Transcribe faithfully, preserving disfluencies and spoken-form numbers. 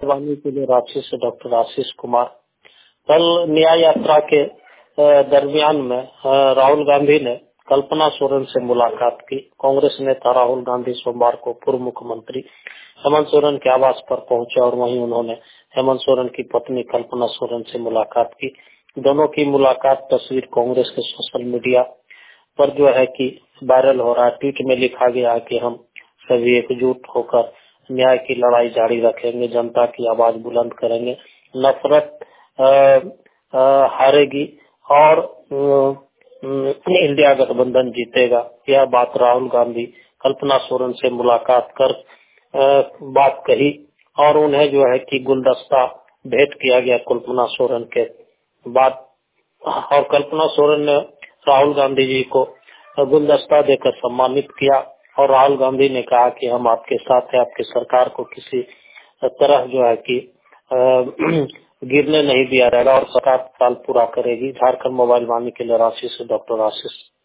वाणी के लिए रांची से डॉक्टर आशीष कुमार। कल न्याय यात्रा के दरमियान में राहुल गांधी ने कल्पना सोरेन से मुलाकात की। कांग्रेस नेता राहुल गांधी सोमवार को पूर्व मुख्यमंत्री हेमंत सोरेन के आवास पर पहुंचे और वहीं उन्होंने हेमंत सोरेन की पत्नी कल्पना सोरेन से मुलाकात की। दोनों की मुलाकात तस्वीर कांग्रेस के सोशल मीडिया पर जो है कि वायरल हो रहा है। ट्वीट में लिखा गया है कि हम सभी एकजुट होकर न्याय की लड़ाई जारी रखेंगे, जनता की आवाज बुलंद करेंगे, नफरत आ, आ, हारेगी और आ, इंडिया गठबंधन जीतेगा। यह बात राहुल गांधी कल्पना सोरेन से मुलाकात कर आ, बात कही और उन्हें जो है कि गुलदस्ता भेंट किया गया कल्पना सोरेन के बाद। और कल्पना सोरेन ने राहुल गांधी जी को गुलदस्ता देकर सम्मानित किया और राहुल गांधी ने कहा कि हम आपके साथ हैं, आपकी सरकार को किसी तरह जो है कि गिरने नहीं दिया जाएगा और सरकार साल पूरा करेगी। झारखंड मोबाइल वाणी के लिए रांची से डॉक्टर आशीष।